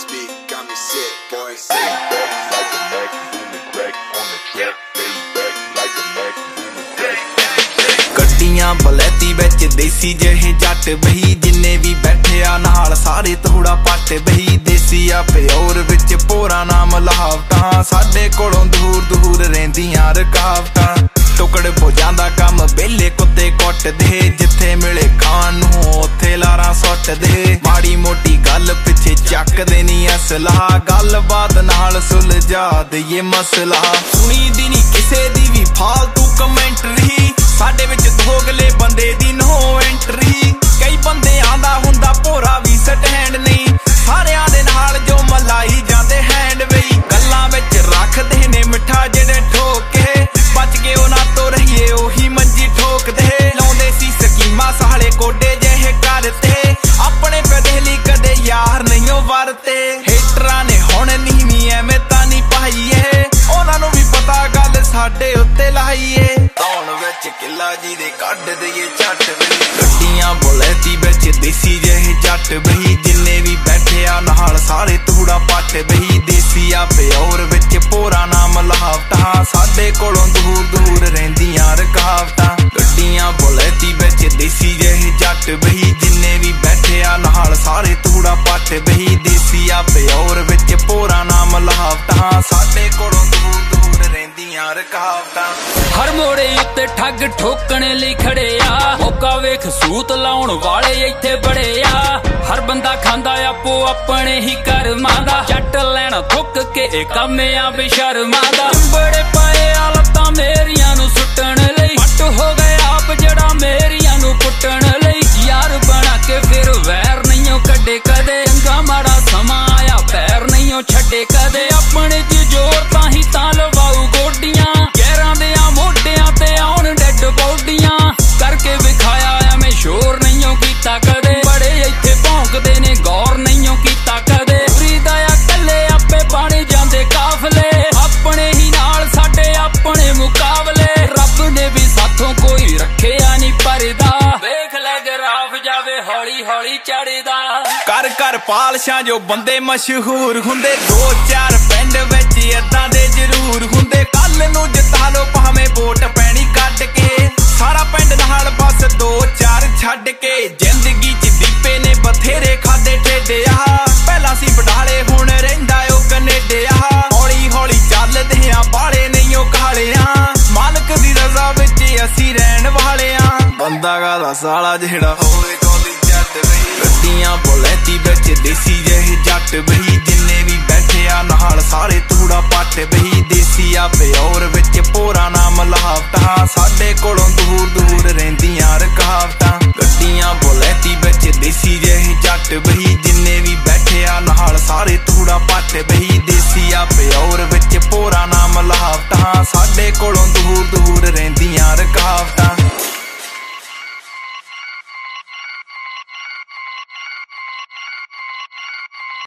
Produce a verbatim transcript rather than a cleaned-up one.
This beat got me sick, boy. Lay back like a Mac, booming crack on the track. Lay back like a Mac, booming crack on the track. ਗੱਡੀਆਂ ਬਲੈਤੀ ਵਿੱਚ ਦੇਸੀ ਜਿਹੇ ਜੱਟ ਬਹੀ ਜਿੰਨੇ ਵੀ ਬੈਠੇ ਆ ਨਾਲ ਸਾਰੇ ਥੋੜਾ ਪੱਟ ਬਹੀ ਦੇਸੀ ਆ ਪਿਓਰ ਵਿੱਚ ਪੋਰਾ ਨਾਮ ਲਹਾਵਟਾਂ ਸਾਡੇ ਕੋਲੋਂ ਦੂਰ ਦੂਰ ਰਹਿੰਦੀਆਂ ਰਕਾਵਟਾਂ ਟੁਕੜ ਹੋ ਜਾਂਦਾ ਕੰਮ ਬੇਲੇ ਕੁੱਤੇ ਕੁੱਟਦੇ ਜਿੱਥੇ ਮਿਲੇ ਖਾਣ ਨੂੰ ਉੱਥੇ ਲਾਰਾਂ ਸੁੱਟਦੇ ਮਾੜੀ ਮੋਟੀ ਗੱਲ ਪਿੱਛੇ ਚੱਕਦੇ ਨੀ ਅਸਲਾ ਗੱਲਬਾਤ ਨਾਲ ਸੁਲਝਾ ਦਈਏ ਮਸਲਾ ਸੁਣੀ ਦੀ ਨੀ ਕਿਸੇ ਦੀ ਵੀ ਫਾਲਤੂ ਕਮੈਂਟਰੀ ਸਾਡੇ ਵਿੱਚ ਦੋਗਲੇ ਬੰਦੇ ਦੀ ਨੋ ਐਂਟਰੀ ਕਈ ਬੰਦਿਆਂ ਦਾ ਹੁੰਦਾ ਭੋਰਾ ਵੀ ਸਟੈਂਡ ਨਹੀਂ ਸਾਰਿਆਂ ਦੇ ਨਾਲ ਜੋ ਮਲਾਈ ਜਾਂਦੇ ਹੈਂਡ ਬਈ ਗੱਲਾਂ ਵਿੱਚ ਰੱਖਦੇ ਨੇ ਮਿੱਠਾ ਜਿਹੜੇ ਠੋਕੇ ਬਚ ਕੇ ਉਹਨਾਂ ਤੋਂ ਰਹੀਏ ਉਹੀ ਮੰਜੀ ਠੋਕਦੇ ਲਾਉਂਦੇ ਸੀ ਸਕੀਮਾਂ ਸਾਲੇ ਕੋਡੇ ਜਿਹੇ ਕਰਤੇ ਆਪਣੇ ਕਦੇ ਕਦੇ ਯਾਰ ਨਹੀਂ ਉਹ ਵਰਤੇ ਹੇਟਰਾਂ ਨੇ ਹੁਣ ਨਹੀਂ ਨੀ ਐਵੇਂ ਤਾਂ ਨਹੀਂ ਪਾਈਏ ਉਹਨਾਂ ਨੂੰ ਵੀ ਪਤਾ ਗੱਲ ਸਾਡੇ ਉੱਤੇ ਲਾਈਏ ਧੌਣ ਵਿੱਚ ਕਿੱਲਾ ਜੀ ਦੇ ਕੱਢ ਦਈਏ ਝੱਟ ਬਈ ਗੱਡੀਆਂ ਬੁਲੈਤੀ ਵਿੱਚ ਦੇਸੀ ਜਿਹੇ ਜੱਟ ਬਈ ਜਿੰਨੇ ਵੀ ਬੈਠੇ ਆ ਨਾਲ ਸਾਰੇ ਤੂੜਾ ਪੱਟ ਬਈ ਦੇਸੀ ਆ ਪਿਓਰ ਵਿੱਚ ਪੋਰਾ ਨਾਮ ਲਹਾਵਟਾਂ ਸਾਡੇ ਕੋਲੋਂ ਦੂਰ ਦੂਰ ਰਹਿੰਦੀਆਂ ਰਕਾਵਟਾਂ ਗੱਡੀਆਂ ਬੁਲੈਤੀ ਵਿੱਚ ਦੇਸੀ ਜਿਹੇ ਜੱਟ ਬਈ ਜਿੰਨੇ ਵੀ ਬੈਠੇ ਆ ਨਾਲ ਸਾਰੇ ਤੂੜਾ ਪੱਟ ਬਈ ਦੇਸੀ ਆ ਪਿਓਰ ਵਿੱਚ ਪੋਰਾ ਨਾਮ ਲਹਾਵਟਾਂ ਸਾਡੇ ਕੋਲੋਂ ਦੂਰ ਦੂਰ ਰਹਿੰਦੀਆਂ ਰਕਾਵਟਾਂ ਹਰ ਮੋੜੇ ਉੱਤੇ ਠੱਗ ਠੋਕਣ ਲਈ ਖੜੇ ਆ ਮੌਕਾ ਵੇਖ ਸੂਤ ਲਾਉਣ ਵਾਲੇ ਇੱਥੇ ਬੜੇ ਆ ਹਰ ਬੰਦਾ ਖਾਂਦਾ ਆਪੋ ਆਪਣੇ ਹੀ ਕਰਮਾਂ ਦਾ ਜੱਟ ਲੈਣਾ ਥੁੱਕ ਕੇ ਇਹ ਕੰਮ ਆ ਬੇਸ਼ਰਮਾਂ ਦਾ ਬੜੇ ਪਏ ਆ ਲੱਤਾਂ ਮੇਰੀਆਂ ਨੂੰ ਸੁੱਟਣ ਲਈ ਪੱਟ ਹੋ ਗਏ ਆਪ ਜਿਹੜਾ ਮੇਰੀਆਂ ਨੂੰ ਪੁੱਟਣ ਲਈ ਯਾਰ ਬਣਾ ਕੇ ਫਿਰ ਵੈਰ ਨਹੀਂਓ ਕੱਢੇ ਕਦੇ ਚੰਗਾ ਮਾੜਾ ਸਮਾਂ ਆਇਆ ਪੈਰ ਨਹੀਂਓ ਛੱਡੇ ਕਦੇ ਆਪਣੇ ਚ ਜ਼ੋਰ ਤਾਂ ਹੀ ਤਾਂ ਲਵਾਉ ਗੋਡੀਆਂ ਗਹਿਰਾਂ ਦੇ ਆ ਮੋਢਿਆਂ ਤੇ ਆਉਣ ਡੈਡ ਬੋਡੀਆਂ ਕਰਕੇ ਵਿਖਾਇਆ ਐਵੇਂ ਸ਼ੋਰ ਨਹੀਂਓ ਕੀਤਾ ਕਦੇ ਬੜੇ ਇੱਥੇ ਭੌਂਕਦੇ ਨੇ ਗੌਰ ਨਹੀਂਓ ਕੀਤਾ ਕਦੇ ਫਰੀਦਾ ਆ ਕੱਲੇ ਆਪੇ ਬਣ ਜਾਂਦੇ ਕਾਫਲੇ ਆਪਣੇ ਹੀ ਨਾਲ ਸਾਡੇ ਆਪਣੇ ਮੁਕਾਬਲੇ ਰੱਬ ਨੇ ਵੀ ਸਾਥੋਂ ਕੋਈ ਰੱਖਿਆ ਨਹੀਂ ਪਰਦਾ ਵੇਖ ਲੈ ਗਰਾਫ ਜਾਵੇ ਹੌਲੀ ਹੌਲੀ ਚੜਦਾ ਕਰ ਕਰ ਪਾਲਸ਼ਾਂ ਜੋ ਬੰਦੇ ਮਸ਼ਹੂਰ ਹੁੰਦੇ ਦੋ ਚਾਰ ਪਿੰਡ ਵਿੱਚ ਏਦਾਂ ਦੇ ਜ਼ਰੂਰ ਹੁੰਦੇ ਕੱਲ ਨੂੰ ਜਿਤਾ ਲੋ ਭਾਵੇਂ ਵੋਟ ਪੈਣੀ ਕੱਢ ਕੇ ਸਾਰਾ ਪਿੰਡ ਨਾਲ ਬਸ ਦੋ ਚਾਰ ਛੱਡ ਕੇ ਜ਼ਿੰਦਗੀ ਚ ਦੀਪੇ ਨੇ ਬਥੇਰੇ ਖਾਦੇ ਠੇਡੇ ਆ ਪਹਿਲਾਂ ਸੀ ਬਡਾਲੇ ਹੁਣ ਰਹਿੰਦਾ ਓ ਕਨੇਡੇ ਆ ਹੌਲੀ ਹੌਲੀ ਚੱਲਦੇ ਆ ਬਾਲੇ ਨਹੀਂ ਓ ਕਾਲਿਆਂ ਮਾਲਕ ਦੀ ਰਜ਼ਾ ਵਿੱਚ ਅਸੀਂ ਰਹਿਣ ਵਾਲੇ ਆ ਬੰਦਾ ਗਾਲਾ ਸਾਲਾ ਜਿਹੜਾ ਹੋਵੇ ਗੋਲੀ ਜੱਟ ਬਈ ਗੱਡੀਆਂ ਬੁਲੈਤੀ ਵਿੱਚ ਦੇਸੀ ਜਿਹੇ ਜੱਟ ਬਈ ਜਿੰਨੇ ਵੀ ਬੈਠੇ ਆ ਨਾਲ ਸਾਰੇ ਤੂੜਾ ਪੱਟ ਬਈ ਦੇਸੀ ਆ ਪਿਓਰ ਵਿੱਚ ਪੋਰਾ ਨਾਮ ਲਹਾਵਟਾਂ ਸਾਡੇ ਕੋਲੋਂ ਦੂਰ ਦੂਰ ਰਹਿੰਦੀਆਂ ਰਕਾਵਟਾਂ ਗੱਡੀਆਂ ਬੁਲੈਤੀ ਵਿੱਚ ਦੇਸੀ ਜਿਹੇ ਜੱਟ ਬਈ ਜਿੰਨੇ ਵੀ ਬੈਠੇ ਆ ਨਾਲ ਸਾਰੇ ਤੂੜਾ ਪੱਟ ਬਈ ਦੇਸੀ ਆ ਪਿਓਰ ਵਿੱਚ ਪੋਰਾ ਨਾਮ ਲਹਾਵਟਾਂ ਸਾਡੇ ਕੋਲੋਂ